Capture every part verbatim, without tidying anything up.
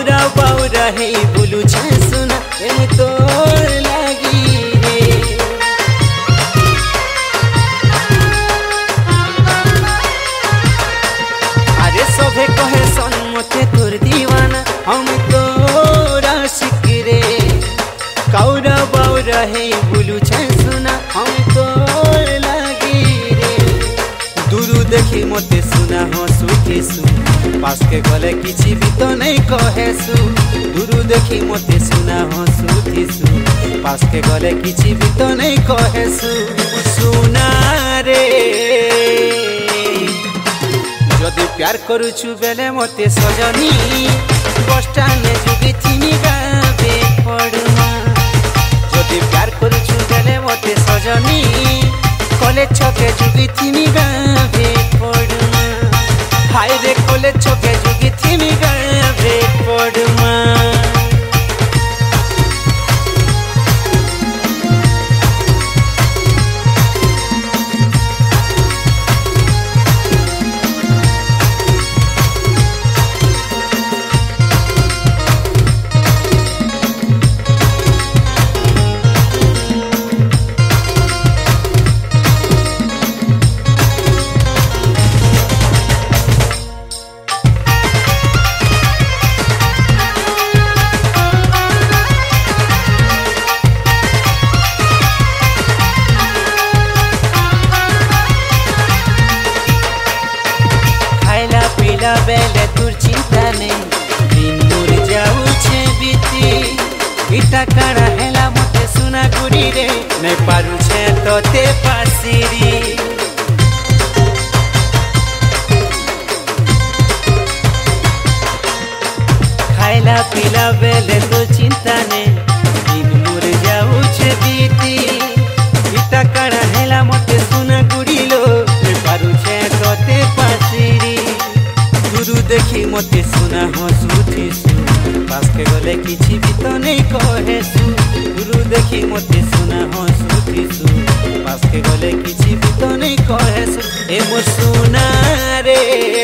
काउरा बाउरा हे blue छे सुना M तोर लागी रे। अरे सभे कहे सन मते तोर दीवाना हम तोर आशिक रे। काउरा बाउरा हे बुलु छे सुना हम तोर लागी रे। दूरु देखी मते सुना हसुथिसु पास के गले किछि भी तो नहीं कहेसु। दूरु देखी मते सुना हसुथिसु पास के गले किछि भी तो नहीं कहेसु। सुना रे जदि प्यार करूछु बेले मते सजनी बस स्टैंड जुगी थिनी गाबे पड़मा। जदि प्यार करूछु बेले मते सजनी कॉलेज छके जुगी थिनी गाबे पड़मा। हाय रे कॉलेज छके जुगी थिनी गाबे पड़मा। बेले तुर चिंता नहीं दिन दूर जाऊ छे बीती। इटा काड़ा हेला मते सुना गुड़ी रे नहीं पारू छे तो ते पासिरी। खाइला पीला बेले तुर चिंता नहीं दिन दूर जाऊ छे बीती। इटा काड़ा हेला मते सुना गुड़ी लो नहीं पारू छे तो ते पासिरी। दूरु देखी मते सुना हसुथिसु पास के गले किछि भी तो नहीं कहेसु। दूरु देखी मते सुना हसुथिसु पास के गले किछि भी तो नहीं कहेसु। ए मो सुना रे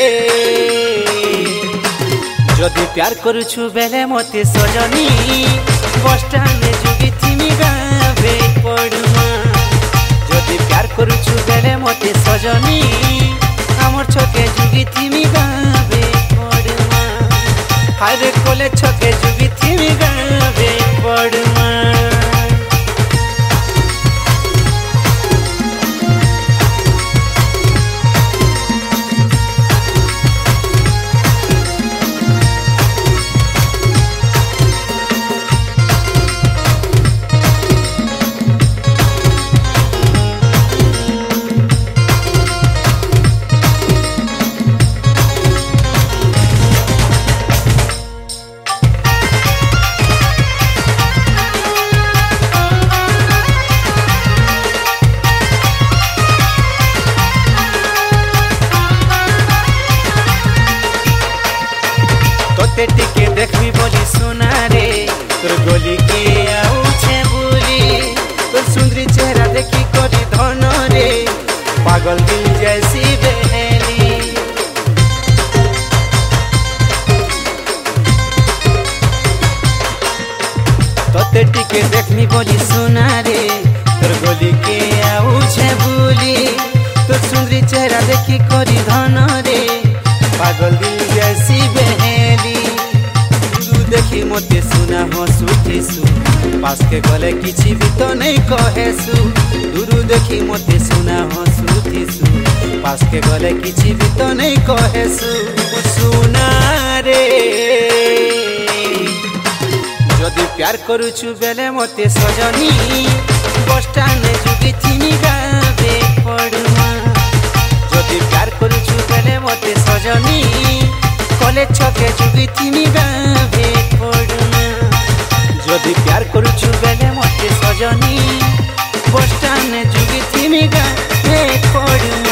जदि प्यार करूछु बेले मते सजनी बस स्टैंड जुगी थिमी गाबे पड़मा। जदि प्यार करूछु बेले मते सजनी हमर छके जुगी थिमी गाबे पड़मा। हाय रे कॉलेज छके जुगी थिमी गाबे पड़मा। टिके देखबी बोली सुना रे तोर गोली के आउ छे बुली। तोर सुंदरी चेहरा देखी करी धन रे पागल दिल जैसी बहेली। तोते टिके देखबी बोली सुना रे तोर गोली के आउ छे बुली। तोर सुंदरी चेहरा देखी करी धन रे पागल दिल जैसी बहेली। देखी मते सुना हसुथिसु पास के गले किछि भी तो नहीं कहेसु। दूरु देखी मते सुना हसुथिसु पास के गले किछि भी तो नहीं कहेसु। सुना रे जदि प्यार करूछु बेले मते सजनी बस स्टैंड जुगी थिनी गाबे पड़मा। जदि प्यार करूछु बेले मते सजनी कॉलेज छके जुगी थिनी गाबे पड़मा। जदि प्यार करूछु बेले मते सजनी बस स्टैंड जुगी थिनी गाबे पड़मा।